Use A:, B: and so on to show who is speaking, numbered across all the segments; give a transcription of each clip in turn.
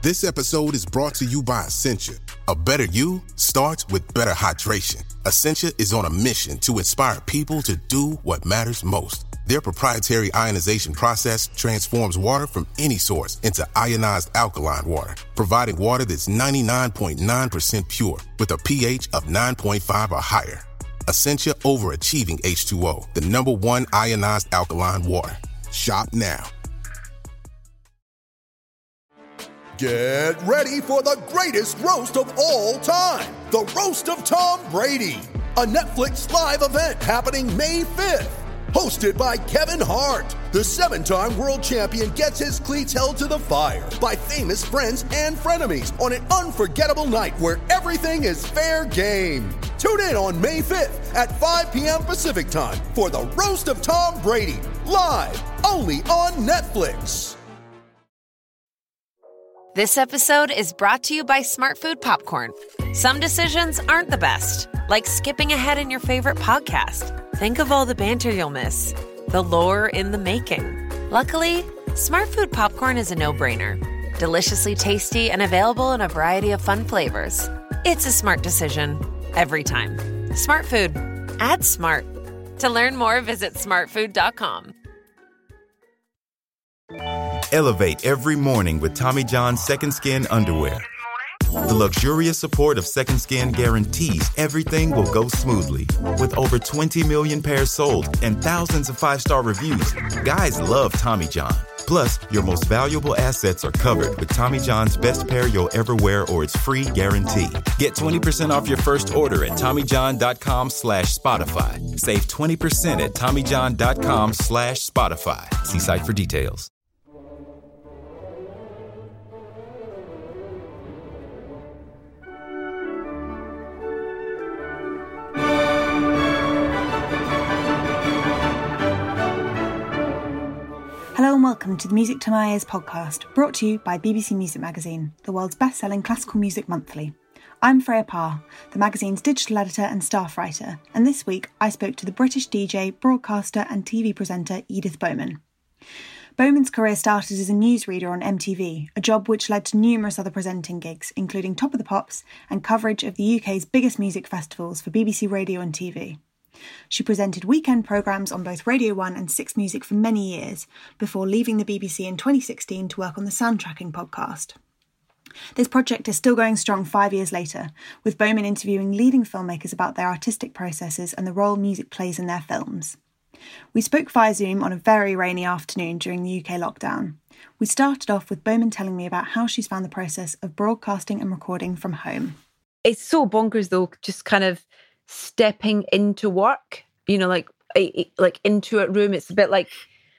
A: This episode is brought to you by Essentia. A better you starts with better hydration. Essentia is on a mission to inspire people to do what matters most. Their proprietary ionization process transforms water from any source into ionized alkaline water, providing water that's 99.9% pure with a pH of 9.5 or higher. Essentia Overachieving H2O, the #1 ionized alkaline water. Shop now.
B: Get ready for the greatest roast of all time, the Roast of Tom Brady, a Netflix live event happening May 5th. Hosted by Kevin Hart, the 7-time world champion gets his cleats held to the fire by famous friends and frenemies on an unforgettable night where everything is fair game. Tune in on May 5th at 5 p.m. Pacific time for the Roast of Tom Brady, live only on Netflix.
C: This episode is brought to you by Smartfood Popcorn. Some decisions aren't the best, like skipping ahead in your favorite podcast. Think of all the banter you'll miss, the lore in the making. Luckily, Smartfood Popcorn is a no-brainer. Deliciously tasty and available in a variety of fun flavors. It's a smart decision every time. Smartfood. Add smart. To learn more, visit smartfood.com.
D: Elevate every morning with Tommy John's Second Skin underwear. The luxurious support of Second Skin guarantees everything will go smoothly. With over 20 million pairs sold and thousands of 5-star reviews, guys love Tommy John. Plus, your most valuable assets are covered with Tommy John's best pair you'll ever wear or its free guarantee. Get 20% off your first order at TommyJohn.com/Spotify. Save 20% at TommyJohn.com/Spotify. See site for details.
E: Hello and welcome to the Music to My Ears podcast, brought to you by BBC Music Magazine, the world's best-selling classical music monthly. I'm Freya Parr, the magazine's digital editor and staff writer, and this week I spoke to the British DJ, broadcaster and TV presenter Edith Bowman. Bowman's career started as a newsreader on MTV, a job which led to numerous other presenting gigs, including Top of the Pops and coverage of the UK's biggest music festivals for BBC Radio and TV. She presented weekend programmes on both Radio 1 and 6 Music for many years, before leaving the BBC in 2016 to work on the Soundtracking podcast. This project is still going strong 5 years later, with Bowman interviewing leading filmmakers about their artistic processes and the role music plays in their films. We spoke via Zoom on a very rainy afternoon during the UK lockdown. We started off with Bowman telling me about how she's found the process of broadcasting and recording from home.
F: It's so bonkers though, just kind of stepping into work, like into a room. It's a bit like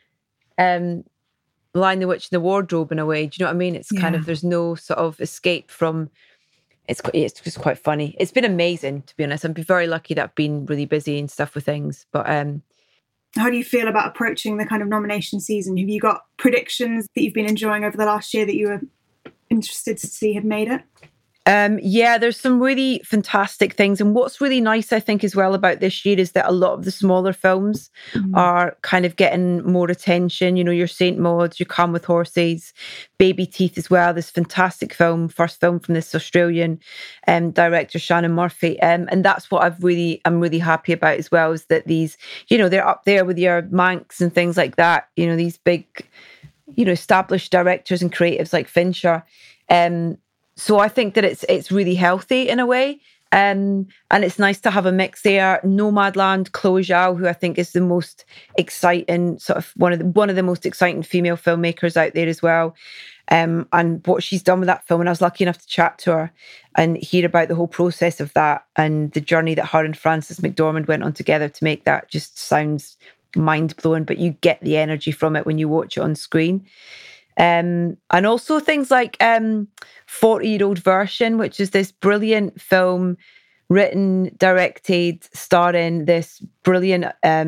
F: Lion the Witch in the Wardrobe in a way. Do you know what I mean? It's kind of, there's no sort of escape from, it's just quite funny. It's been amazing, to be honest. I'm very lucky that I've been really busy and stuff with things. But
E: how do you feel about approaching the kind of nomination season? Have you got predictions that you've been enjoying over the last year that you were interested to see had made it?
F: Yeah, there's some really fantastic things. And what's really nice, I think, as well about this year is that a lot of the smaller films are kind of getting more attention. Your Saint Mauds, your Calm with Horses, Baby Teeth as well. This fantastic film, first film from this Australian director, Shannon Murphy. And that's what I'm really happy about as well, is that these, they're up there with your Manx and things like that. These big, established directors and creatives like Fincher. So I think that it's really healthy in a way. And it's nice to have a mix there. Nomadland, Chloe Zhao, who I think is the most exciting, sort of one of the most exciting female filmmakers out there as well. And what she's done with that film. And I was lucky enough to chat to her and hear about the whole process of that and the journey that her and Frances McDormand went on together to make that. Just sounds mind-blowing, but you get the energy from it when you watch it on screen. And also things like 40-Year-Old Version, which is this brilliant film written, directed, starring this brilliant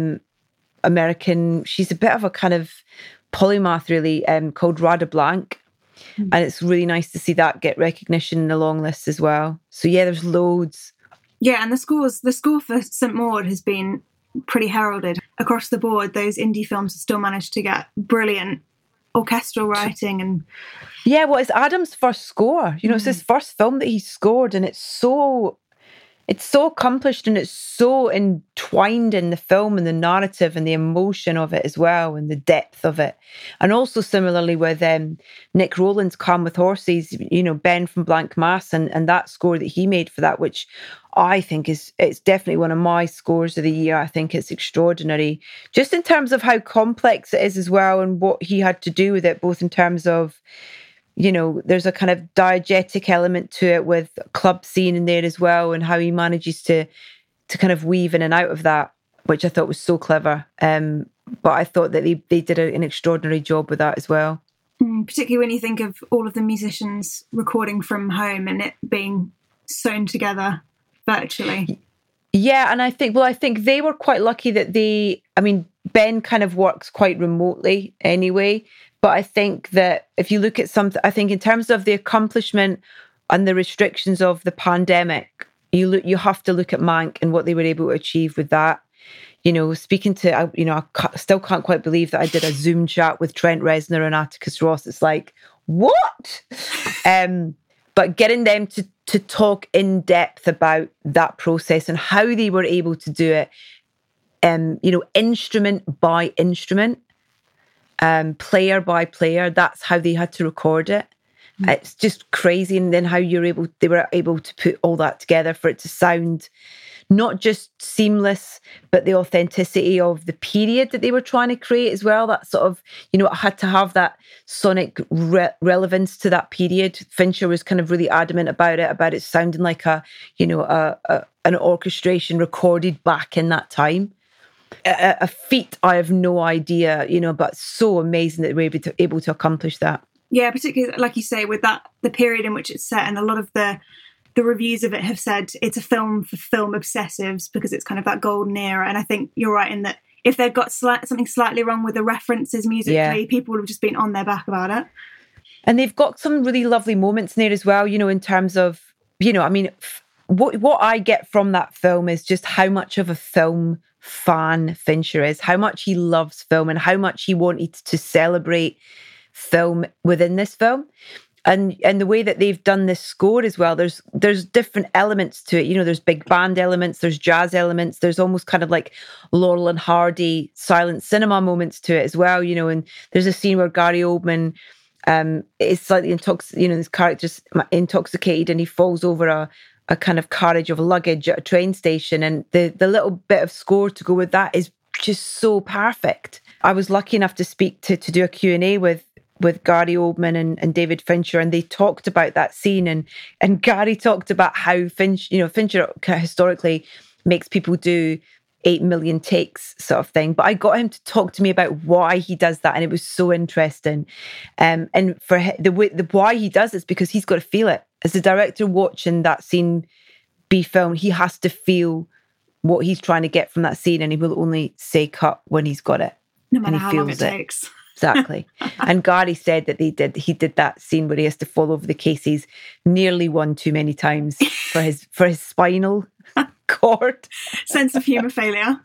F: American, she's a bit of a kind of polymath really, called Radha Blank. And it's really nice to see that get recognition in the long list as well. So yeah, there's loads.
E: Yeah, and the score for St Maud has been pretty heralded across the board. Those indie films have still managed to get brilliant orchestral writing and...
F: Yeah, well, it's Adam's first score. You know, it's his first film that he scored, and it's so accomplished and it's so entwined in the film and the narrative and the emotion of it as well and the depth of it. And also similarly with Nick Rowland's Calm with Horses, you know, Ben from Blank Mass and that score that he made for that, which I think it's definitely one of my scores of the year. I think it's extraordinary, just in terms of how complex it is as well and what he had to do with it, both in terms of, you know, there's a kind of diegetic element to it with a club scene in there as well, and how he manages to kind of weave in and out of that, which I thought was so clever. But I thought that they did an extraordinary job with that as well.
E: Particularly when you think of all of the musicians recording from home and it being sewn together virtually.
F: Yeah, and I think they were quite lucky that Ben kind of works quite remotely anyway. But I think that if you look at something, I think in terms of the accomplishment and the restrictions of the pandemic, you have to look at Mank and what they were able to achieve with that. You know, speaking to, I still can't quite believe that I did a Zoom chat with Trent Reznor and Atticus Ross. It's like, what? But getting them to talk in depth about that process and how they were able to do it, instrument by instrument, player by player, that's how they had to record it. It's just crazy. And then how they were able to put all that together for it to sound not just seamless, but the authenticity of the period that they were trying to create as well. That sort of, it had to have that sonic relevance to that period. Fincher was kind of really adamant about it sounding like an orchestration recorded back in that time. A feat I have no idea, but so amazing that they were able to accomplish that.
E: Yeah, particularly, like you say, with that, the period in which it's set, and a lot of the reviews of it have said it's a film for film obsessives because it's kind of that golden era. And I think you're right in that if they'd got something slightly wrong with the references musically, people would have just been on their back about it.
F: And they've got some really lovely moments in there as well, in terms of, what I get from that film is just how much of a film fan Fincher is, how much he loves film and how much he wanted to celebrate film within this film. And the way that they've done this score as well, there's different elements to it. There's big band elements, there's jazz elements, there's almost kind of like Laurel and Hardy silent cinema moments to it as well. And there's a scene where Gary Oldman is slightly intoxicated, his character's intoxicated and he falls over a kind of carriage of luggage at a train station. And the little bit of score to go with that is just so perfect. I was lucky enough to speak to do a Q&A with Gary Oldman and David Fincher, and they talked about that scene, and Gary talked about how Fincher historically makes people do 8 million takes sort of thing. But I got him to talk to me about why he does that, and it was so interesting. And for the why he does it is because he's got to feel it. As the director watching that scene be filmed, he has to feel what he's trying to get from that scene, and he will only say cut when he's got it.
E: No matter how long it takes.
F: Exactly. And Gary said that he did that scene where he has to fall over the cases nearly one too many times for his spinal cord.
E: Sense of humour failure.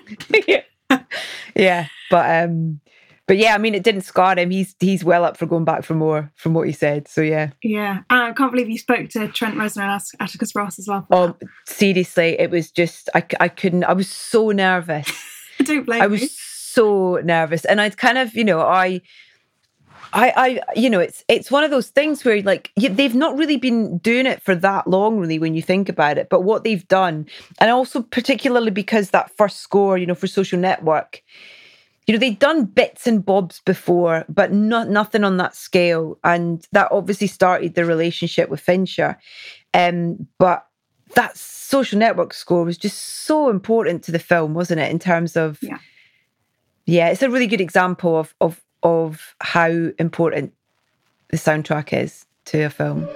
F: Yeah. But yeah, it didn't scar him. He's well up for going back for more from what he said. So yeah.
E: Yeah. And I can't believe you spoke to Trent Reznor and Atticus Ross as well.
F: Oh, seriously, it was just I couldn't. I was so nervous.
E: I don't blame you.
F: I was so nervous, and I'd kind of, it's one of those things where they've not really been doing it for that long, really, when you think about it. But what they've done, and also particularly because that first score, for Social Network, they'd done bits and bobs before, but nothing on that scale, and that obviously started the relationship with Fincher. But that Social Network score was just so important to the film, wasn't it? In terms of Yeah, it's a really good example of how important the soundtrack is to a film.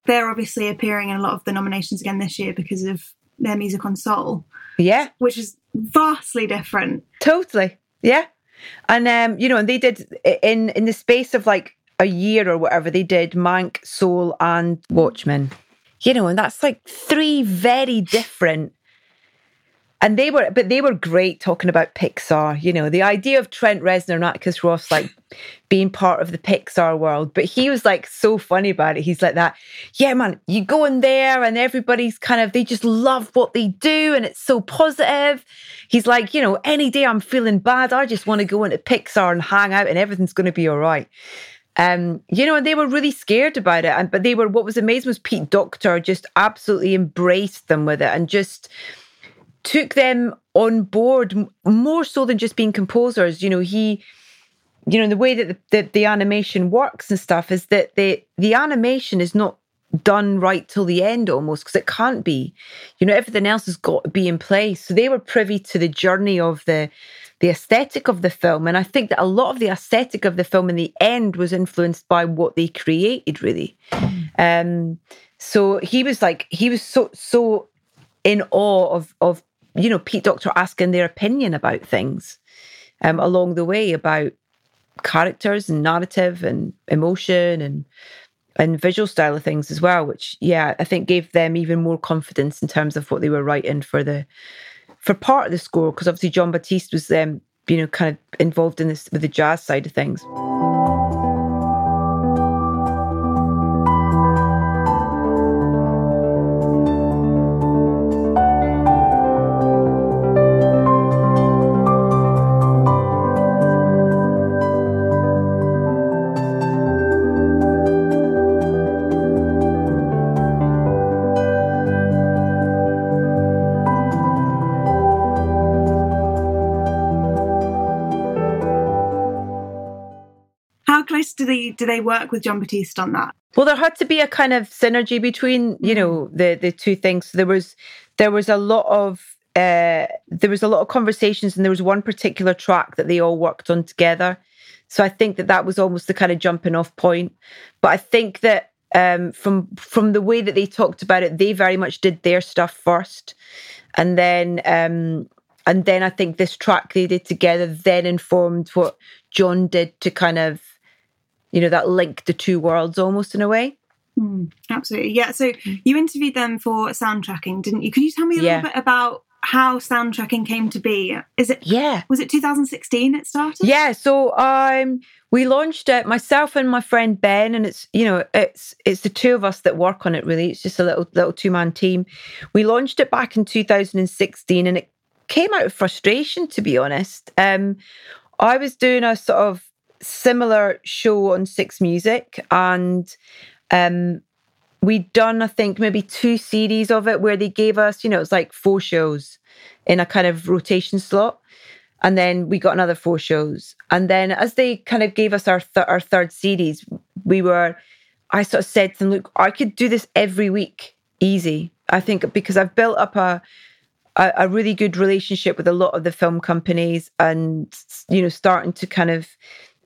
E: they're obviously appearing in a lot of the nominations again this year because of their music on Soul.
F: Yeah.
E: Which is vastly different.
F: Totally. Yeah. And, and they did, in the space of like a year or whatever, they did Mank, Soul and Watchmen. And that's like 3 very different. And they were great talking about Pixar, the idea of Trent Reznor and Atticus Ross like being part of the Pixar world. But he was like so funny about it. He's like that, yeah, man, you go in there and everybody's they just love what they do and it's so positive. He's like, any day I'm feeling bad, I just want to go into Pixar and hang out and everything's going to be all right. And they were really scared about it. But what was amazing was Pete Docter just absolutely embraced them with it and just took them on board more so than just being composers. The way that the animation works and stuff is that the animation is not done right till the end almost, because it can't be. Everything else has got to be in place. So they were privy to the journey of the aesthetic of the film. And I think that a lot of the aesthetic of the film in the end was influenced by what they created, really. So he was so in awe of Pete Docter asking their opinion about things along the way, about characters and narrative and emotion and visual style of things as well, which, I think gave them even more confidence in terms of what they were writing for part of the score, because obviously Jon Batiste was kind of involved in this with the jazz side of things.
E: Do they work with Jon Batiste on that?
F: Well, there had to be a kind of synergy between the two things. So there was a lot of conversations, and there was one particular track that they all worked on together. So I think that was almost the kind of jumping off point. But I think that from the way that they talked about it, they very much did their stuff first, and then I think this track they did together then informed what Jon did to kind of, that linked the two worlds almost in a way.
E: Absolutely. Yeah. So you interviewed them for soundtracking, didn't you? Could you tell me a little bit about how soundtracking came to be? Was it 2016 it started?
F: Yeah. So we launched it, myself and my friend Ben, and it's the two of us that work on it really. It's just a little 2-man team. We launched it back in 2016 and it came out of frustration, to be honest. I was doing a sort of similar show on Six Music, and we'd done, I think, maybe 2 series of it where they gave us, it was like 4 shows in a kind of rotation slot, and then we got another 4 shows, and then as they kind of gave us our third series, I sort of said to them, look, I could do this every week easy, I think, because I've built up a really good relationship with a lot of the film companies, and starting to kind of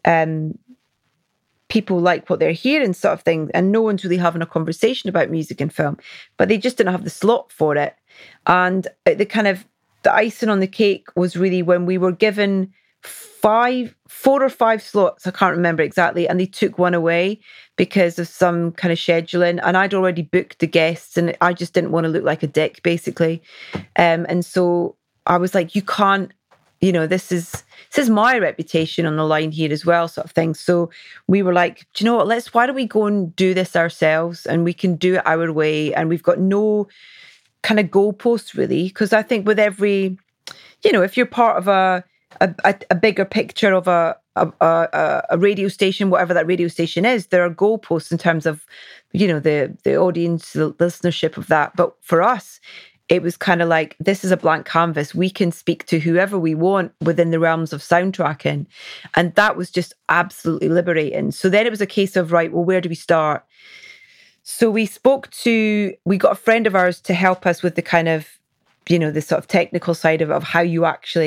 F: people like what they're hearing, sort of thing, and no one's really having a conversation about music and film, but they just didn't have the slot for it. And the icing on the cake was really when we were given 4 or 5 slots, I can't remember exactly, and they took one away because of some kind of scheduling, and I'd already booked the guests and I just didn't want to look like a dick, basically. And so I was like, you can't, this is my reputation on the line here as well, sort of thing. So we were like, do you know what, why don't we go and do this ourselves, and we can do it our way, and we've got no kind of goalposts really, because I think with every, if you're part of a bigger picture of a radio station, whatever that radio station is, there are goalposts in terms of, the audience, the listenership of that. But for us, it was kind of like, this is a blank canvas. We can speak to whoever we want within the realms of soundtracking. And that was just absolutely liberating. So then it was a case of, right, well, where do we start? So we got a friend of ours to help us with the kind of, the sort of technical side of how you actually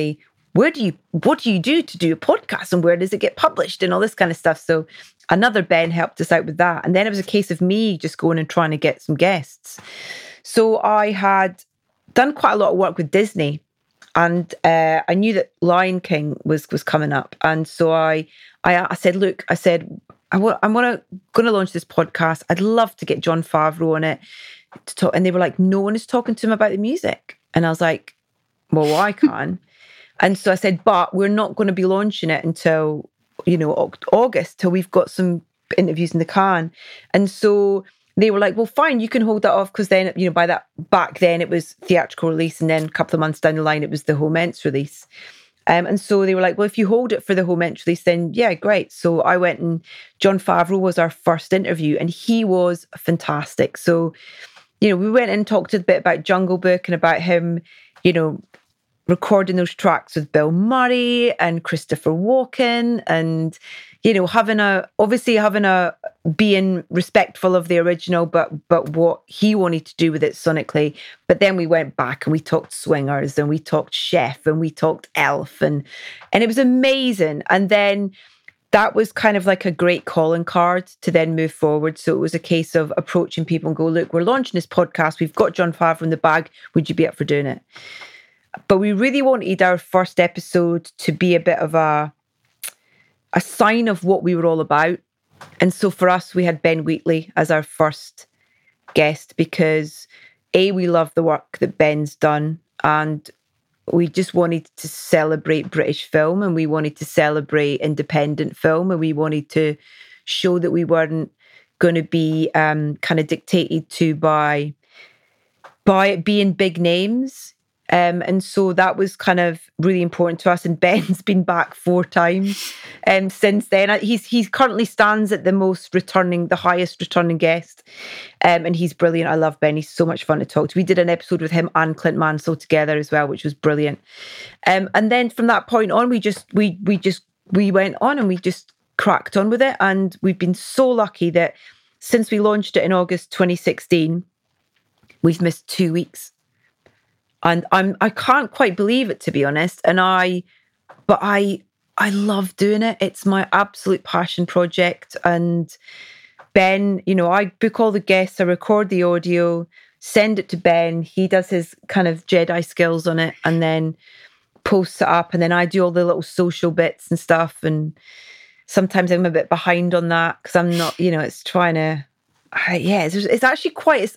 F: what do you do to do a podcast, and where does it get published, and all this kind of stuff. So another Ben helped us out with that. And then it was a case of me just going and trying to get some guests. So I had done quite a lot of work with Disney, and I knew that Lion King was coming up. And so I said, look, I'm going to launch this podcast. I'd love to get Jon Favreau on it to talk. And they were like, no one is talking to him about the music. And I was like, well, I can. And so I said, but we're not going to be launching it until, August, till we've got some interviews in the can. And so they were like, well, fine, you can hold that off, because then, by that, back then it was theatrical release, and then a couple of months down the line, it was the home ents release. And so they were like, well, if you hold it for the home ents release, then yeah, great. So I went, and Jon Favreau was our first interview, and he was fantastic. So, we went and talked a bit about Jungle Book and about him, recording those tracks with Bill Murray and Christopher Walken, and being respectful of the original, but what he wanted to do with it sonically. But then we went back and we talked Swingers, and we talked Chef, and we talked Elf, and it was amazing. And then that was kind of like a great calling card to then move forward. So it was a case of approaching people and go, look, we're launching this podcast. We've got Jon Favreau in the bag. Would you be up for doing it? But we really wanted our first episode to be a bit of a sign of what we were all about. And so for us, we had Ben Wheatley as our first guest, because we love the work that Ben's done, and we just wanted to celebrate British film, and we wanted to celebrate independent film, and we wanted to show that we weren't going to be kind of dictated to by it being big names. And so that was kind of really important to us. And Ben's been back 4 times since then. He currently stands at the highest returning guest. And he's brilliant. I love Ben. He's so much fun to talk to. We did an episode with him and Clint Mansell together as well, which was brilliant. And then from that point on, we went on and we just cracked on with it. And we've been so lucky that since we launched it in August 2016, we've missed 2 weeks. And I can't quite believe it, to be honest. But I love doing it. It's my absolute passion project. And Ben, I book all the guests, I record the audio, send it to Ben. He does his kind of Jedi skills on it, and then posts it up. And then I do all the little social bits and stuff. And sometimes I'm a bit behind on that, because I'm not, it's trying to. It's actually quite,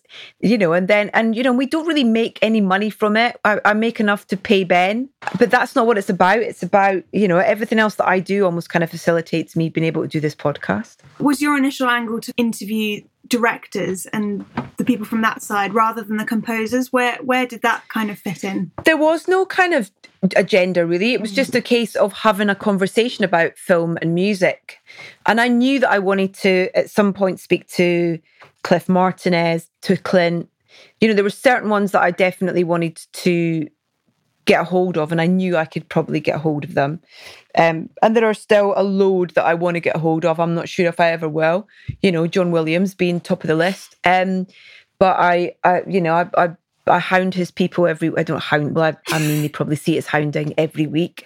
F: and we don't really make any money from it. I make enough to pay Ben, but that's not what it's about. It's about, everything else that I do almost kind of facilitates me being able to do this podcast.
E: Was your initial angle to interview directors and the people from that side rather than the composers? Where did that kind of fit in?
F: There was no kind of agenda, really. It was just a case of having a conversation about film and music. And I knew that I wanted to, at some point, speak to Cliff Martinez, to Clint. There were certain ones that I definitely wanted to get a hold of, and I knew I could probably get a hold of them. And there are still a load that I want to get a hold of. I'm not sure if I ever will. John Williams being top of the list. But I hound his people every. I don't hound. Well, I mean, they probably see it as hounding every week.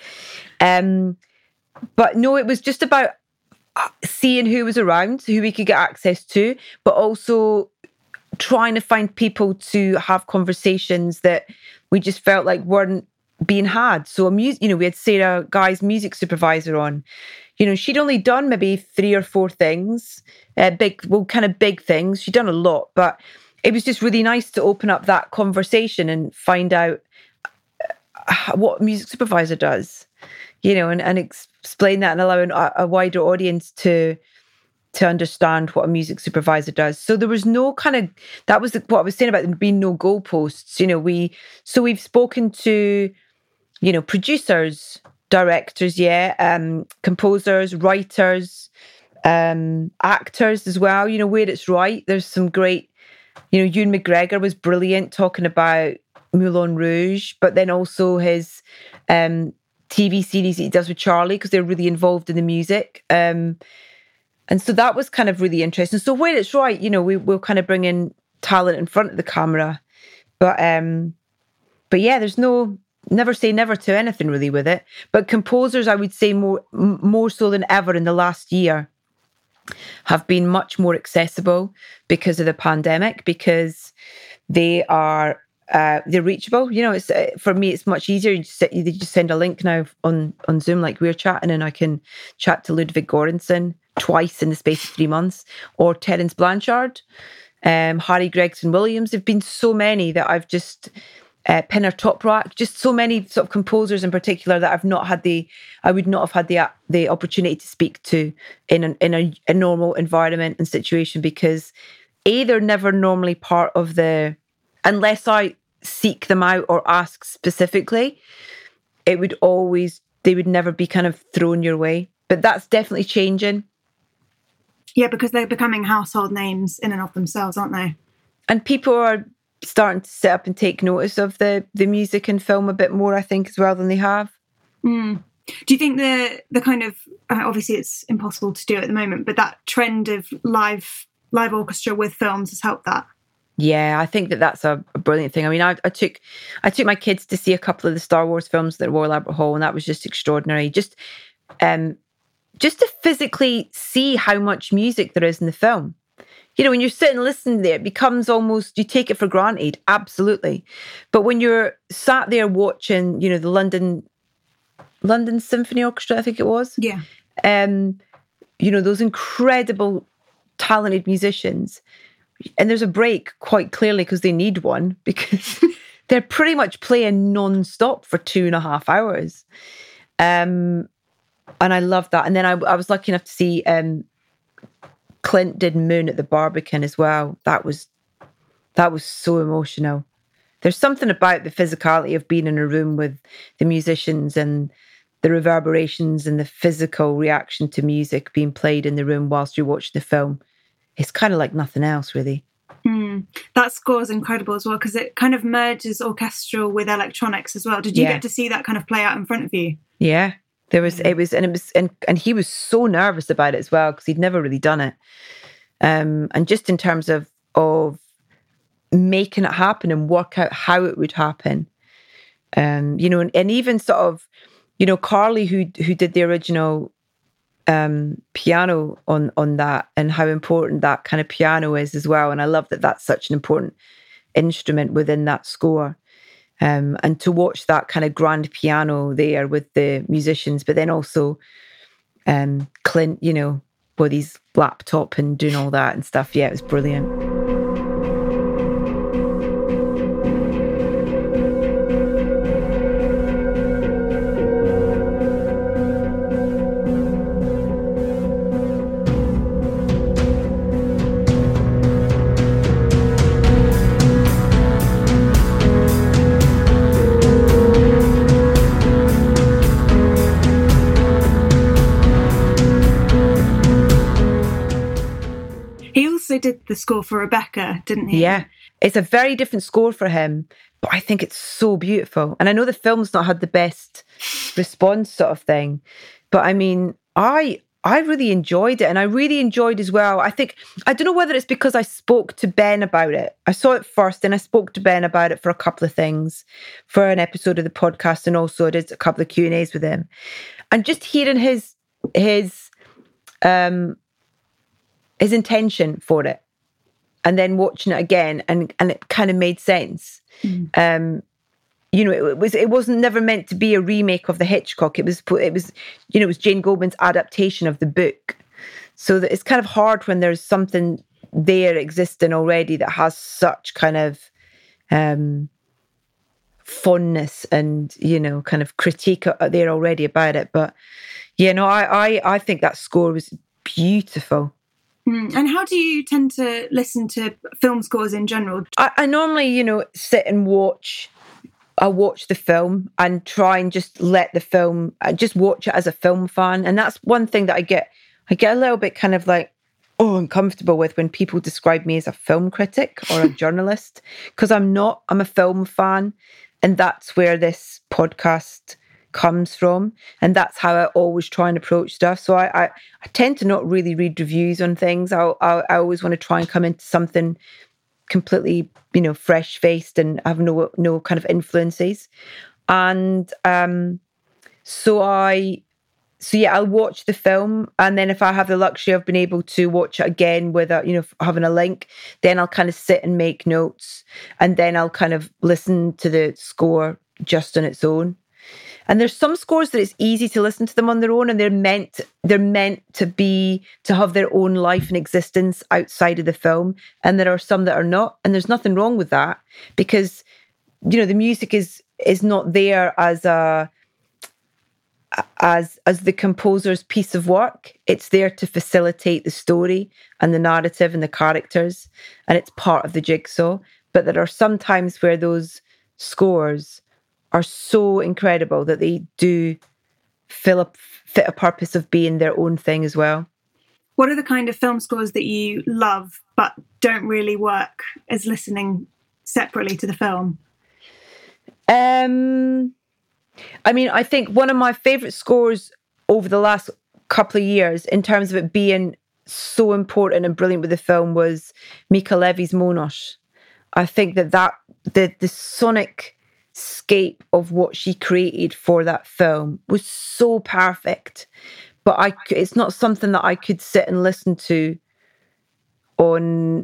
F: But no, it was just about seeing who was around, who we could get access to, but also trying to find people to have conversations that we just felt like weren't being had. So, we had Sarah Guy's music supervisor on. She'd only done maybe 3 or 4 things, big things. She'd done a lot, but it was just really nice to open up that conversation and find out what a music supervisor does, and explain that and allowing a wider audience to understand what a music supervisor does. So there was no kind of, that was what I was saying about there being no goalposts. We've spoken to, producers, directors, composers, writers, actors as well, where it's right. There's some great, Ewan McGregor was brilliant talking about Moulin Rouge, but then also his TV series that he does with Charlie, because they're really involved in the music. And so that was kind of really interesting. So where it's right, we'll kind of bring in talent in front of the camera. But yeah, there's no never say never to anything really with it, but composers, I would say more so than ever in the last year, have been much more accessible because of the pandemic, because they're reachable. You know, it's for me, it's much easier. You just send a link now on Zoom, like we're chatting, and I can chat to Ludwig Göransson twice in the space of 3 months, or Terence Blanchard, Harry Gregson Williams. There've been so many that I've just Pinner Toprak, just so many sort of composers in particular that I would not have had the opportunity to speak to in a normal environment and situation, because they're never normally part of unless I seek them out or ask specifically, they would never be kind of thrown your way. But that's definitely changing.
E: Yeah, because they're becoming household names in and of themselves, aren't they? And
F: people are starting to sit up and take notice of the music and film a bit more, I think, as well than they have.
E: Mm. Do you think the kind of, obviously it's impossible to do at the moment, but that trend of live orchestra with films has helped that?
F: Yeah, I think that's a brilliant thing. I mean, I took my kids to see a couple of the Star Wars films at the Royal Albert Hall, and that was just extraordinary. Just to physically see how much music there is in the film. You know, when you're sitting listening there, it becomes almost, you take it for granted, absolutely. But when you're sat there watching, you know, the London Symphony Orchestra, I think it was.
E: Yeah.
F: You know, those incredible, talented musicians. And there's a break quite clearly because they need one, because they're pretty much playing non-stop for 2.5 hours. And I love that. And then I was lucky enough to see Clint did Moon at the Barbican as well. That was so emotional. There's something about the physicality of being in a room with the musicians and the reverberations and the physical reaction to music being played in the room whilst you're watching the film. It's kind of like nothing else, really.
E: That score is incredible as well, because it kind of merges orchestral with electronics as well. Did you get to see that kind of play out in front of you?
F: Yeah. And he was so nervous about it as well, because he'd never really done it. And just in terms of making it happen and work out how it would happen. You know, and even sort of, you know, Carly, who did the original piano on that, and how important that kind of piano is as well. And I love that that's such an important instrument within that score. And to watch that kind of grand piano there with the musicians, but then also Clint, you know, with his laptop and doing all that and stuff. Yeah, it was brilliant.
E: Did the score for Rebecca, didn't he?
F: Yeah, it's a very different score for him, but I think it's so beautiful. And I know the film's not had the best response sort of thing, but I mean, I really enjoyed it, and I really enjoyed as well. I don't know whether it's because I spoke to Ben about it. I saw it first, and I spoke to Ben about it for a couple of things, for an episode of the podcast, and also I did a couple of Q&As with him, and just hearing his intention for it, and then watching it again, and it kind of made sense. You know, it wasn't never meant to be a remake of the Hitchcock. It was you know, it was Jane Goldman's adaptation of the book. So that it's kind of hard when there's something there existing already that has such kind of fondness and, you know, kind of critique there already about it. But yeah, no, I think that score was beautiful.
E: And how do you tend to listen to film scores in general?
F: I normally, you know, sit and watch the film and try and just let the film, just watch it as a film fan. And that's one thing that I get a little bit kind of like, uncomfortable with when people describe me as a film critic or a journalist, because I'm a film fan. And that's where this podcast comes from, and that's how I always try and approach stuff. So I tend to not really read reviews on things. I always want to try and come into something completely, you know, fresh faced and have no kind of influences. And so I'll watch the film, and then if I have the luxury of being able to watch it again without, having a link, then I'll kind of sit and make notes, and then I'll kind of listen to the score just on its own. And there's some scores that it's easy to listen to them on their own, and they're meant to have their own life and existence outside of the film. And there are some that are not, and there's nothing wrong with that, because the music is not there as the composer's piece of work. It's there to facilitate the story and the narrative and the characters, and it's part of the jigsaw. But there are some times where those scores are so incredible that they do fit a purpose of being their own thing as well.
E: What are the kind of film scores that you love but don't really work as listening separately to the film?
F: I think one of my favourite scores over the last couple of years, in terms of it being so important and brilliant with the film, was Mica Levi's Monos. I think that the sonic scape of what she created for that film was so perfect. But it's not something that I could sit and listen to on,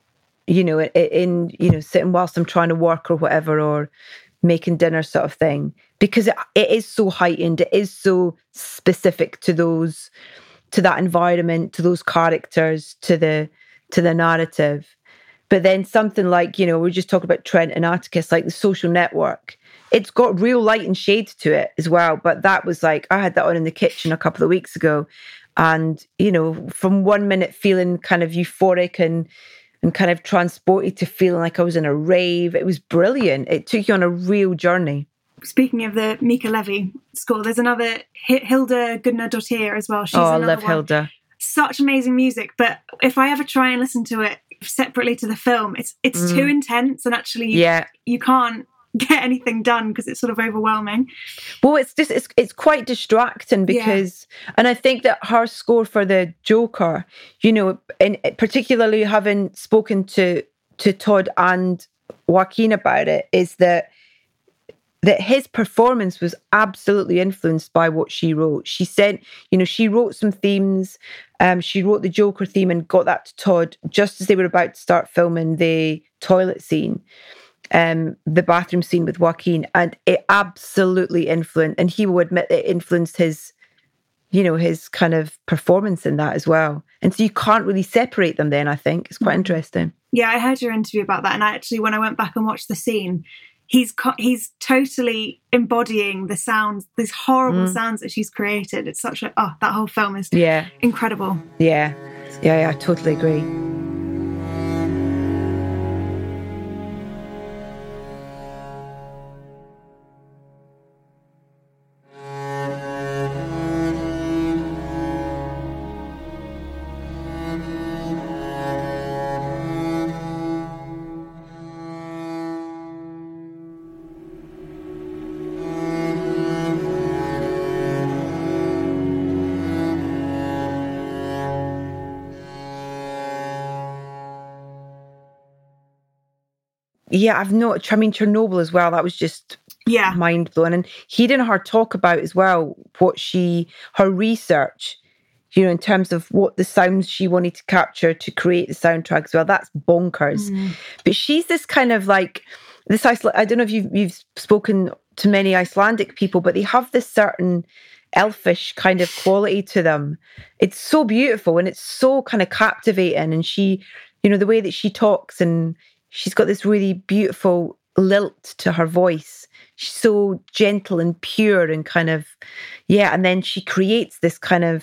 F: sitting whilst I'm trying to work or whatever, or making dinner sort of thing, because it is so heightened. It is so specific to that environment, to those characters, to the narrative. But then something like, we just talked about Trent and Atticus, like The Social Network. It's got real light and shade to it as well. But that was like, I had that on in the kitchen a couple of weeks ago. And, from 1 minute feeling kind of euphoric and kind of transported to feeling like I was in a rave. It was brilliant. It took you on a real journey.
E: Speaking of the Mica Levi score, there's another Hilda Gudnadottir as well.
F: I love Hilda.
E: Such amazing music. But if I ever try and listen to it separately to the film, it's too intense, and actually you can't get anything done because it's sort of overwhelming.
F: Well, it's quite distracting because, and I think that her score for the Joker, and particularly having spoken to Todd and Joaquin about it, is that his performance was absolutely influenced by what she wrote. She said, she wrote some themes. She wrote the Joker theme and got that to Todd just as they were about to start filming the toilet scene, the bathroom scene with Joaquin, and it absolutely influenced, and he will admit it influenced his kind of performance in that as well. And so you can't really separate them then, I think. It's quite interesting.
E: Yeah, I heard your interview about that, and actually when I went back and watched the scene, he's totally embodying the sounds, these horrible sounds that she's created. It's such that whole film is incredible.
F: Yeah, I totally agree. Yeah, Chernobyl as well. That was just mind blowing. And hearing her talk about as well her research, in terms of what the sounds she wanted to capture to create the soundtrack as well. That's bonkers. But she's this kind of like this I don't know if you've spoken to many Icelandic people, but they have this certain elfish kind of quality to them. It's so beautiful and it's so kind of captivating. And she, the way that she talks, and she's got this really beautiful lilt to her voice. She's so gentle and pure and kind of, and then she creates this kind of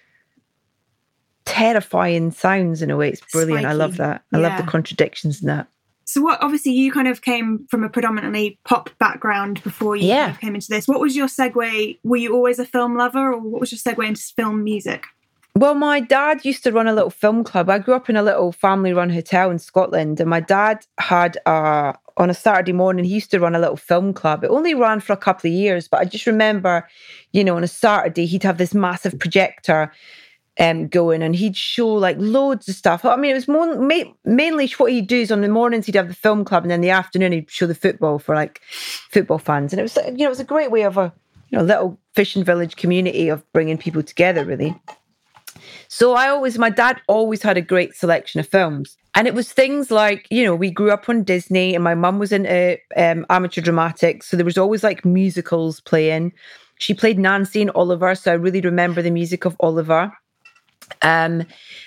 F: terrifying sounds in a way. It's brilliant. Spiky. I love that. I love the contradictions in that.
E: So obviously you kind of came from a predominantly pop background before you kind of came into this. What was your segue? Were you always a film lover, or what was your segue into film music?
F: Well, my dad used to run a little film club. I grew up in a little family-run hotel in Scotland, and my dad had, on a Saturday morning, he used to run a little film club. It only ran for a couple of years, but I just remember, on a Saturday, he'd have this massive projector going, and he'd show like loads of stuff. I mean, it was mainly what he'd do is on the mornings he'd have the film club, and then the afternoon he'd show the football for like football fans. And it was, you know, it was a great way of a, you know, little fishing village community of bringing people together, really. So my dad always had a great selection of films. And it was things like, you know, we grew up on Disney, and my mum was into amateur dramatics. So there was always like musicals playing. She played Nancy in Oliver, so I really remember the music of Oliver. And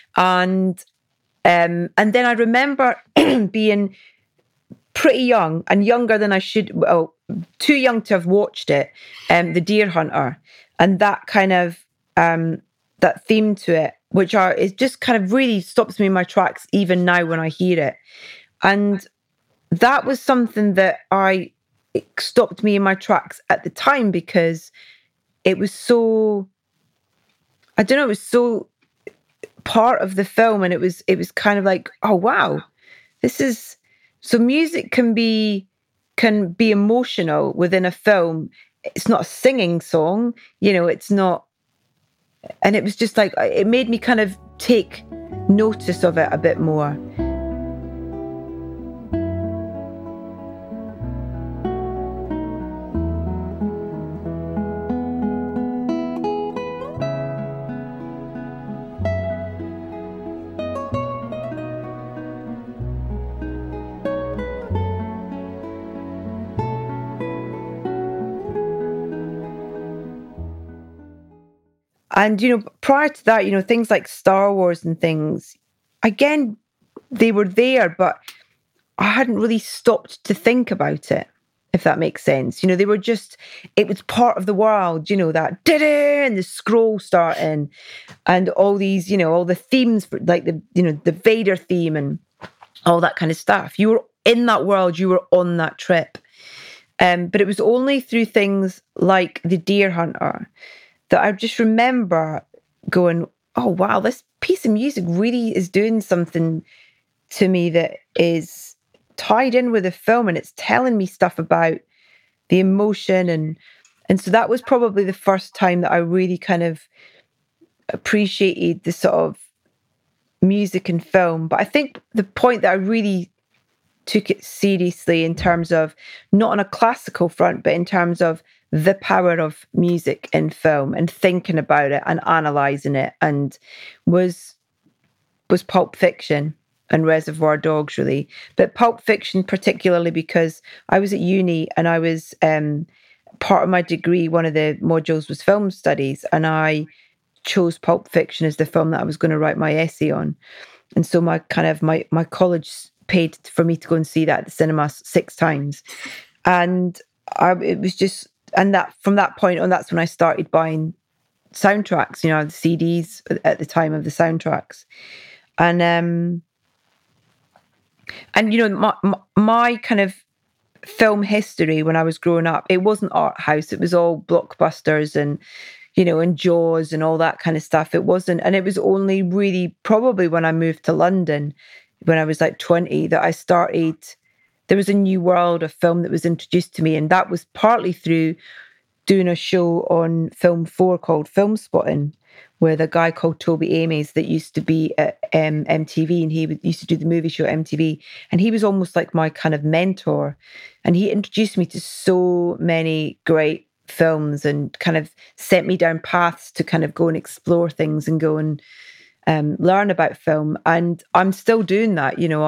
F: then I remember being pretty young, and younger than I should, well, too young to have watched it, The Deer Hunter, and that kind of, that theme to it, it just kind of really stops me in my tracks even now when I hear it. And that was something that it stopped me in my tracks at the time, because it was so, I don't know, it was so part of the film, and it was kind of like, oh wow, this is, so music can be emotional within a film. It's not a singing song, you know, it's not. And it was just like, it made me kind of take notice of it a bit more. And, you know, prior to that, you know, things like Star Wars and things, again, they were there, but I hadn't really stopped to think about it, if that makes sense. You know, they were just, it was part of the world, you know, that and the scroll starting, and all these, you know, all the themes, for, like the, you know, the Vader theme and all that kind of stuff. You were in that world, you were on that trip. But it was only through things like The Deer Hunter that I just remember going, oh, wow, this piece of music really is doing something to me that is tied in with the film, and it's telling me stuff about the emotion. And so that was probably the first time that I really kind of appreciated the sort of music and film. But I think the point that I really took it seriously in terms of, not on a classical front, but in terms of the power of music in film and thinking about it and analysing it, and was Pulp Fiction and Reservoir Dogs, really. But Pulp Fiction particularly because I was at uni, and I was, part of my degree, one of the modules was film studies, and I chose Pulp Fiction as the film that I was going to write my essay on. And so my college paid for me to go and see that at the cinema 6 times. And it was just, and that from that point on, that's when I started buying soundtracks, you know, the CDs at the time of the soundtracks. And you know, my kind of film history when I was growing up, it wasn't art house. It was all blockbusters and, you know, and Jaws and all that kind of stuff. It wasn't, and it was only really probably when I moved to London, when I was like 20, that I started, there was a new world of film that was introduced to me. And that was partly through doing a show on Film 4 called Film Spotting, with a guy called Toby Amies that used to be at MTV, and he used to do the movie show at MTV. And he was almost like my kind of mentor. And he introduced me to so many great films and kind of sent me down paths to kind of go and explore things and go and learn about film. And I'm still doing that. You know,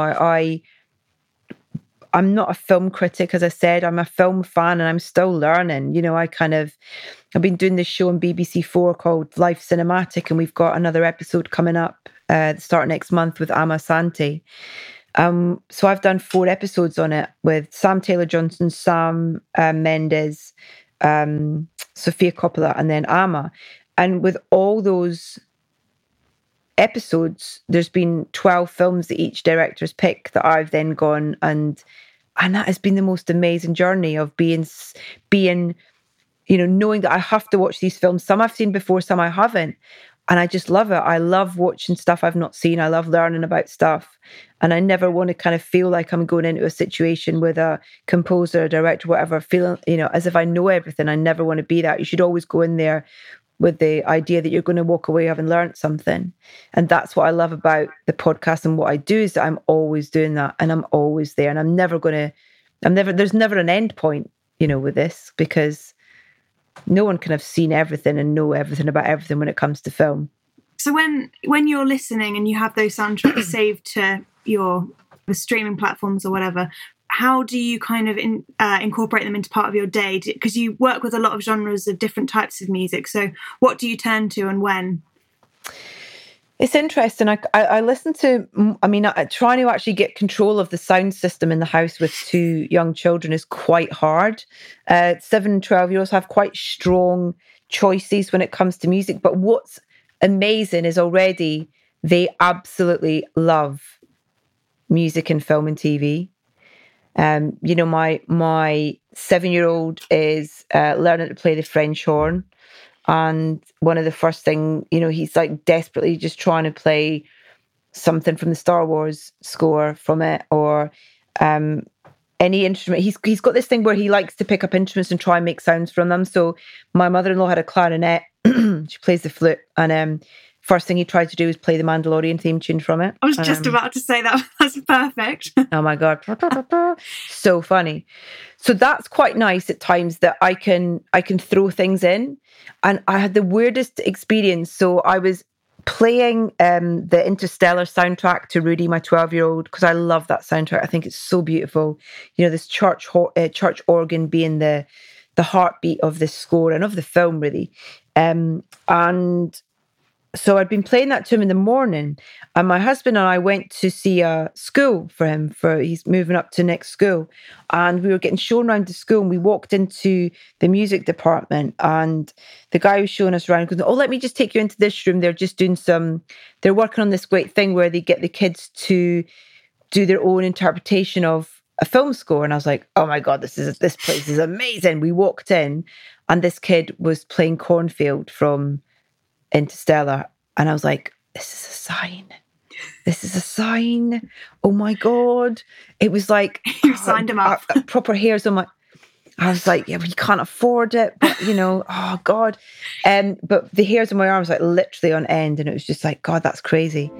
F: I'm not a film critic, as I said. I'm a film fan, and I'm still learning. You know, I've been doing this show on BBC4 called Life Cinematic, and we've got another episode coming up start next month with Amma Santi. So I've done 4 episodes on it with Sam Taylor-Johnson, Sam Mendes, Sofia Coppola, and then Amma. And with all those episodes, there's been 12 films that each director's picked that I've then gone and that has been the most amazing journey of being, you know, knowing that I have to watch these films. Some I've seen before, some I haven't. And I just love it. I love watching stuff I've not seen. I love learning about stuff. And I never want to kind of feel like I'm going into a situation with a composer, a director, whatever, feeling, you know, as if I know everything. I never want to be that. You should always go in there with the idea that you're going to walk away having learned something. And that's what I love about the podcast and what I do, is that I'm always doing that, and I'm always there, and there's never an end point, with this, because no one can have seen everything and know everything about everything when it comes to film.
E: So when you're listening and you have those soundtracks saved to the streaming platforms or whatever, how do you kind of incorporate them into part of your day? Because you work with a lot of genres of different types of music. So what do you turn to and when?
F: It's interesting. I listen to, trying to actually get control of the sound system in the house with 2 young children is quite hard. 7 and 12-year-olds have quite strong choices when it comes to music. But what's amazing is already they absolutely love music and film and TV. My 7-year-old is learning to play the French horn. And one of the first thing, he's like desperately just trying to play something from the Star Wars score from it, or any instrument. He's got this thing where he likes to pick up instruments and try and make sounds from them. So my mother-in-law had a clarinet. She plays the flute. And first thing he tried to do was play the Mandalorian theme tune from it.
E: I was just about to say that. That's perfect.
F: Oh my God. So funny. So that's quite nice at times that I can throw things in. And I had the weirdest experience. So I was playing the Interstellar soundtrack to Rudy, my 12-year-old, because I love that soundtrack. I think it's so beautiful. This church organ being the heartbeat of the score and of the film, really. And so I'd been playing that to him in the morning, and my husband and I went to see a school for him. He's moving up to next school, and we were getting shown around the school, and we walked into the music department, and the guy was showing us around goes, "Oh, let me just take you into this room. They're just they're working on this great thing where they get the kids to do their own interpretation of a film score." And I was like, "Oh my God, this place is amazing." We walked in, and this kid was playing Cornfield from Interstellar, and I was like, this is a sign. Oh my God. It was like
E: you signed him up.
F: Proper hairs on my, I was like, yeah, we can't afford it, but oh God. But the hairs on my arms like literally on end, and it was just like, God, that's crazy.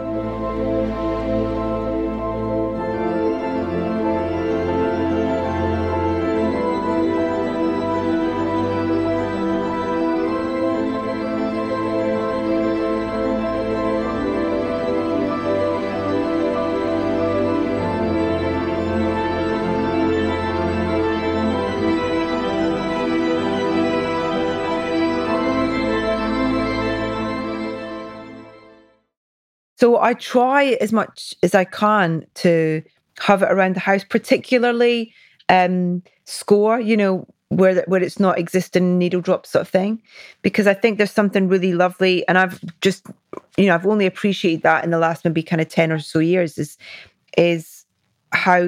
F: So I try as much as I can to have it around the house, particularly score, where it's not existing needle drop sort of thing, because I think there's something really lovely, and I've just, I've only appreciated that in the last maybe kind of 10 or so years is how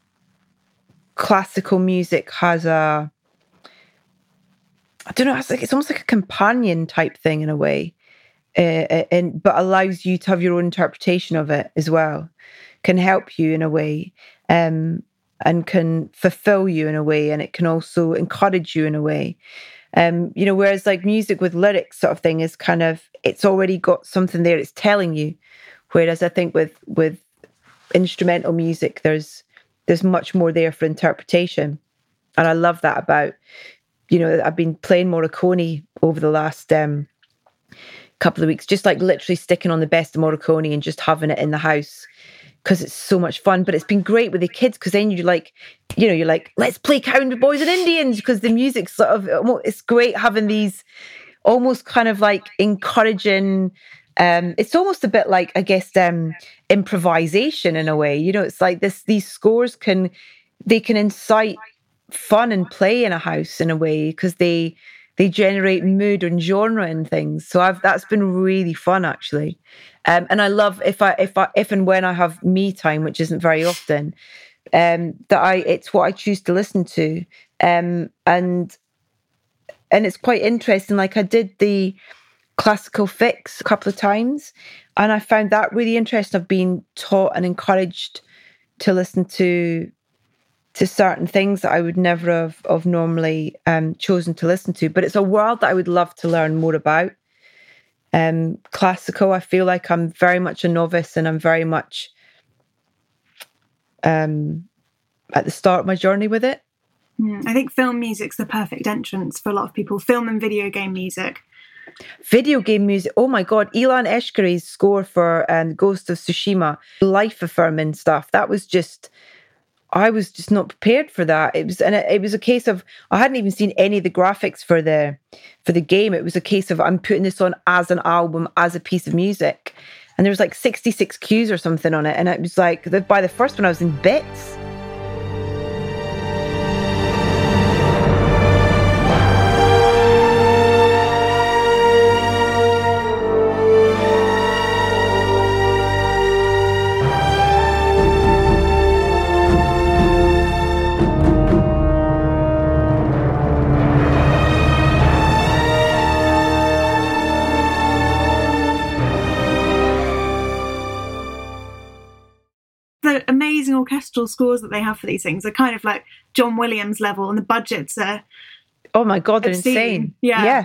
F: classical music has I don't know, it's almost like a companion type thing in a way. But allows you to have your own interpretation of it as well, can help you in a way, and can fulfill you in a way, and it can also encourage you in a way. Whereas like music with lyrics sort of thing is kind of, it's already got something there, it's telling you. Whereas I think with instrumental music, there's much more there for interpretation. And I love that about, I've been playing Morricone over the last couple of weeks, just like literally sticking on the best of Morricone and just having it in the house because it's so much fun. But it's been great with the kids because then you're like, let's play Cowboys Boys and Indians, because the music's sort of, it's great having these almost kind of like encouraging, it's almost a bit like, I guess, improvisation in a way. It's like these scores can incite fun and play in a house in a way, because they generate mood and genre and things. So that's been really fun actually. And I love if and when I have me time, which isn't very often, it's what I choose to listen to. And it's quite interesting. Like I did the classical fix a couple of times, and I found that really interesting. I've been taught and encouraged to listen to to certain things that I would never have normally chosen to listen to. But it's a world that I would love to learn more about. Classical, I feel like I'm very much a novice, and I'm very much at the start of my journey with it.
E: I think film music's the perfect entrance for a lot of people. Film and video game music.
F: Video game music. Oh my God. Ilan Eshkeri's score for Ghost of Tsushima, life affirming stuff. That was just, I was just not prepared for that. It was a case of, I hadn't even seen any of the graphics for the game. It was a case of, I'm putting this on as an album, as a piece of music. And there was like 66 cues or something on it. And it was like, by the first one, I was in bits.
E: Amazing orchestral scores that they have for these things are kind of like John Williams level, and the budgets are,
F: oh my God, they're insane.
E: Yeah.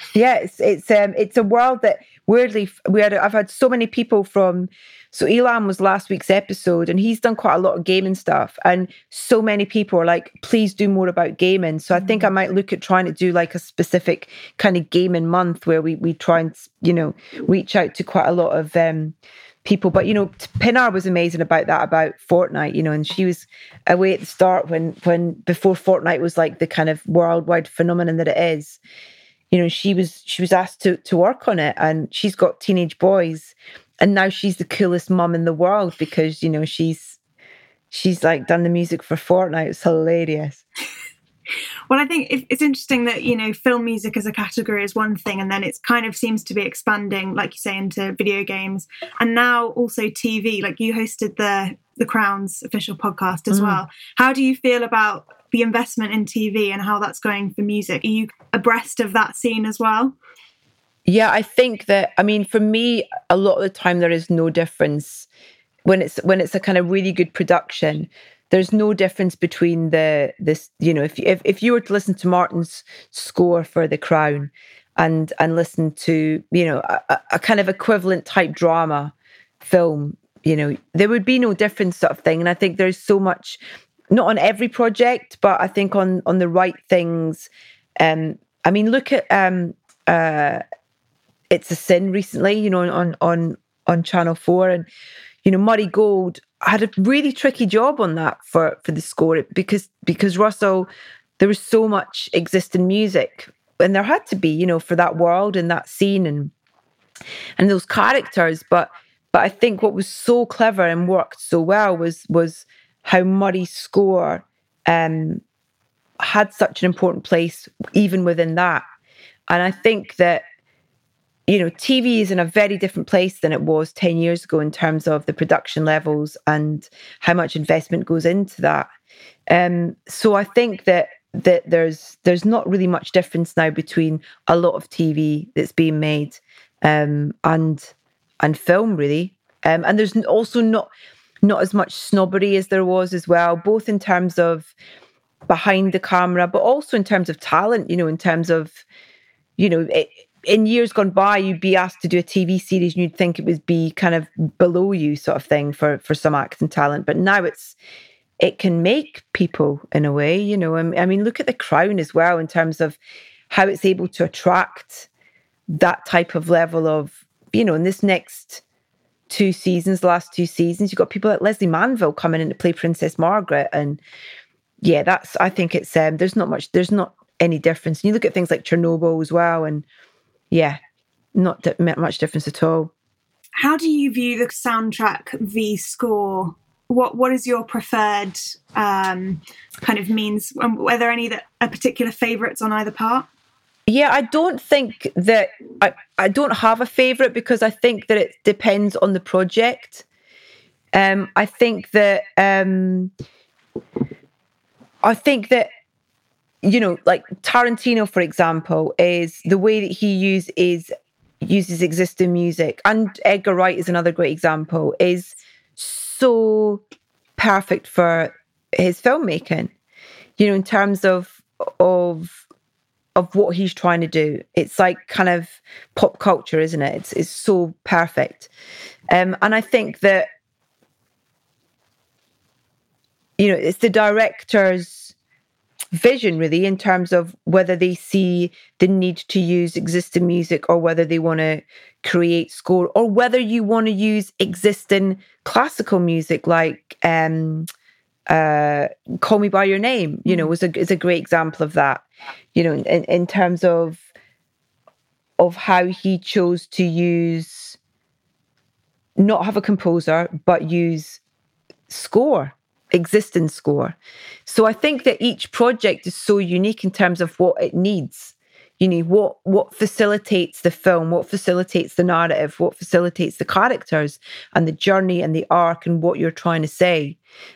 F: It's a world that weirdly I've had so many people from. So Ilan was last week's episode, and he's done quite a lot of gaming stuff, and so many people are like, please do more about gaming. So I think I might look at trying to do like a specific kind of gaming month where we try and, you know, reach out to quite a lot of people. But, you know, Pinar was amazing about that, about Fortnite, you know, and she was away at the start when before Fortnite was like the kind of worldwide phenomenon that it is. You know, she was asked to work on it, and she's got teenage boys, and now she's the coolest mum in the world because, you know, she's like done the music for Fortnite. It's hilarious.
E: Well, I think it's interesting that, you know, film music as a category is one thing, and then it's kind of seems to be expanding, like you say, into video games, and now also TV. Like you hosted the Crown's official podcast as well. How do you feel about the investment in TV and how that's going for music? Are you abreast of that scene as well?
F: Yeah, I think that, I mean, for me, a lot of the time there is no difference when it's a kind of really good production. There's no difference between this, you know, if you were to listen to Martin's score for The Crown and listen to, you know, a kind of equivalent type drama film, you know, there would be no difference sort of thing. And I think there's so much, not on every project, but I think on the right things. I mean, look at It's a Sin recently, you know, on Channel 4, and you know, Murray Gold had a really tricky job on that for the score because Russell, there was so much existing music, and there had to be, you know, for that world and that scene and those characters. But I think what was so clever and worked so well was how Murray's score had such an important place even within that. And I think that, you know, TV is in a very different place than it was 10 years ago in terms of the production levels and how much investment goes into that. So I think that there's not really much difference now between a lot of TV that's being made and film, really. And there's also not as much snobbery as there was as well, both in terms of behind the camera, but also in terms of talent, you know, in terms of, you know, in years gone by, you'd be asked to do a TV series and you'd think it would be kind of below you sort of thing for some acting talent. But now it can make people in a way, you know. I mean, look at The Crown as well in terms of how it's able to attract that type of level of, you know, in this next last two seasons, you've got people like Leslie Manville coming in to play Princess Margaret. And yeah, I think it's, there's not any difference. And you look at things like Chernobyl as well, and yeah, not much difference at all.
E: How do you view the soundtrack v score? What is your preferred kind of means? Were there any that are particular favourites on either part?
F: Yeah, I don't think that I don't have a favourite because I think that it depends on the project. I think that you know, like Tarantino, for example, is the way that he uses existing music, and Edgar Wright is another great example, is so perfect for his filmmaking, in terms of what he's trying to do. It's like kind of pop culture, isn't it? It's so perfect. And I think that, it's the director's vision, really, in terms of whether they see the need to use existing music or whether they want to create score, or whether you want to use existing classical music, like Call Me By Your Name, is a great example of that, in terms of how he chose to not have a composer, but use existing score. So I think that each project is so unique in terms of what it needs. What facilitates the film, what facilitates the narrative, what facilitates the characters and the journey and the arc and what you're trying to say.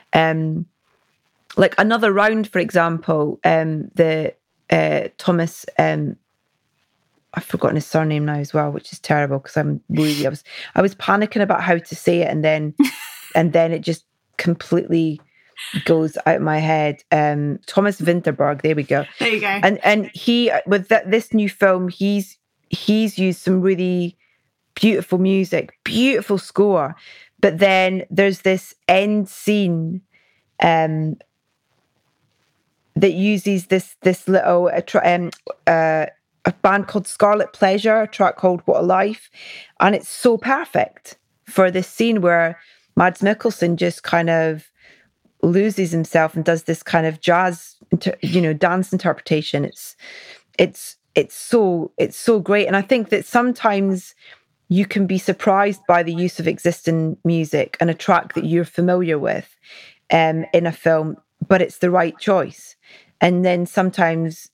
F: Like Another Round, for example, the Thomas, I've forgotten his surname now as well, which is terrible because I was panicking about how to say it, and then it just completely goes out of my head. Thomas Vinterberg, there we go.
E: There you go.
F: And he, with this new film, he's used some really beautiful music, beautiful score, but then there's this end scene that uses this little a band called Scarlet Pleasure, a track called What a Life, and it's so perfect for this scene where Mads Mikkelsen just kind of loses himself and does this kind of jazz, dance interpretation. It's so great, and I think that sometimes you can be surprised by the use of existing music and a track that you're familiar with in a film, but it's the right choice. And then sometimes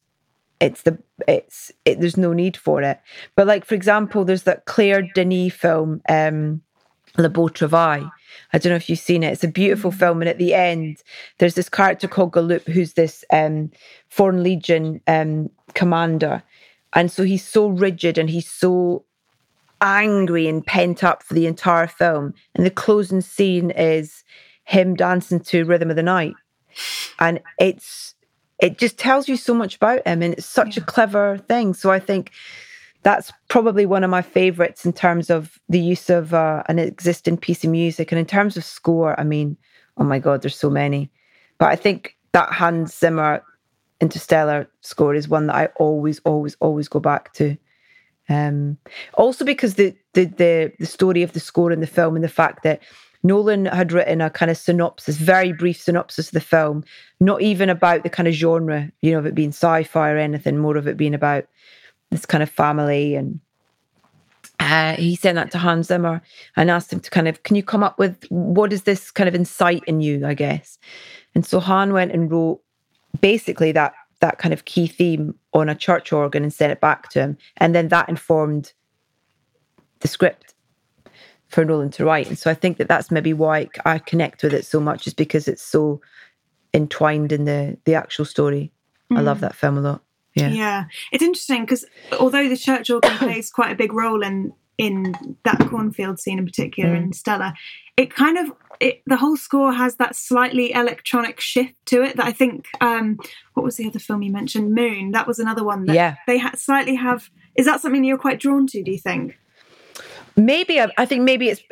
F: there's no need for it. But like, for example, there's that Claire Denis film, Le Beau Travail. I don't know if you've seen it. It's a beautiful film. And at the end, there's this character called Galop, who's this Foreign Legion commander. And so he's so rigid and he's so angry and pent up for the entire film. And the closing scene is him dancing to Rhythm of the Night. And it just tells you so much about him, and it's such a clever thing. So I think that's probably one of my favorites in terms of the use of an existing piece of music. And in terms of score, I mean, oh my God, there's so many. But I think that Hans Zimmer Interstellar score is one that I always, always, always go back to. Also because the story of the score in the film, and the fact that Nolan had written a kind of synopsis, very brief synopsis of the film, not even about the kind of genre, of it being sci-fi or anything, more of it being about this kind of family. And he sent that to Hans Zimmer and asked him to can you come up with, what is this kind of incite in you, I guess. And so Han went and wrote basically that kind of key theme on a church organ and sent it back to him. And then that informed the script for Nolan to write. And so I think that that's maybe why I connect with it so much, is because it's so entwined in the actual story. I love that film a lot.
E: Yeah. It's interesting because although the church organ plays quite a big role in that cornfield scene in particular in Stella, it kind of, the whole score has that slightly electronic shift to it that I think, what was the other film you mentioned? Moon. That was another one that they slightly have. Is that something you're quite drawn to, do you think?
F: Maybe. I think maybe it's,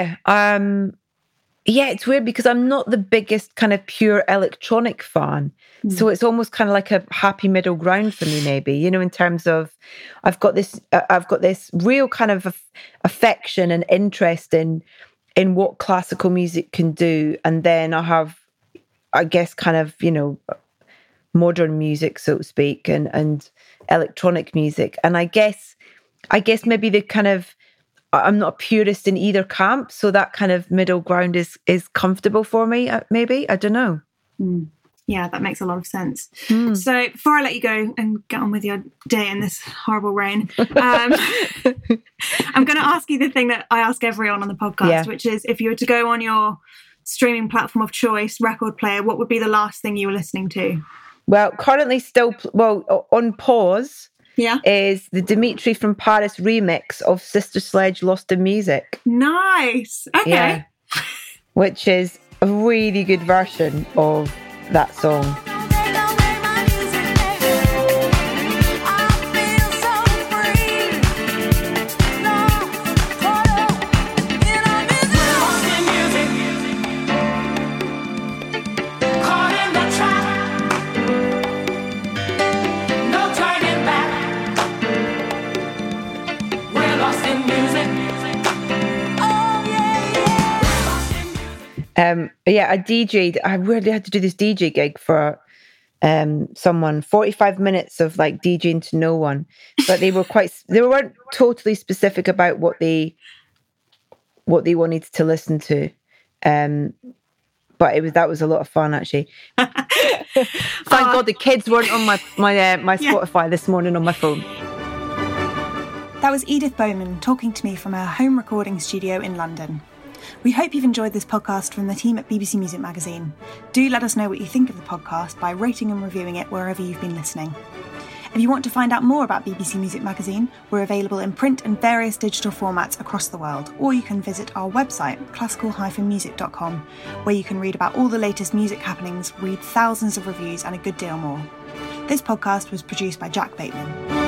F: it's weird because I'm not the biggest kind of pure electronic fan. So it's almost kind of like a happy middle ground for me, maybe, in terms of I've got this real kind of affection and interest in what classical music can do. And then I have, I guess, kind of, modern music, so to speak, and electronic music. And I guess maybe the kind of, I'm not a purist in either camp, so that kind of middle ground is comfortable for me, maybe. I don't know.
E: Yeah, that makes a lot of sense. So before I let you go and get on with your day in this horrible rain, I'm going to ask you the thing that I ask everyone on the podcast, which is, if you were to go on your streaming platform of choice, record player, what would be the last thing you were listening to?
F: Well, currently still, on pause, is the Dimitri from Paris remix of Sister Sledge Lost in Music.
E: Nice. Okay.
F: Yeah. Which is a really good version of that song. I DJ'd. I really had to do this DJ gig for someone. 45 minutes of like DJing to no one, but they weren't totally specific about what they wanted to listen to. But that was a lot of fun actually. Thank God the kids weren't on my Spotify this morning on my phone.
E: That was Edith Bowman talking to me from her home recording studio in London. We hope you've enjoyed this podcast from the team at BBC Music Magazine. Do let us know what you think of the podcast by rating and reviewing it wherever you've been listening. If you want to find out more about BBC Music Magazine, we're available in print and various digital formats across the world, or you can visit our website, classical-music.com, where you can read about all the latest music happenings, read thousands of reviews and a good deal more. This podcast was produced by Jack Bateman.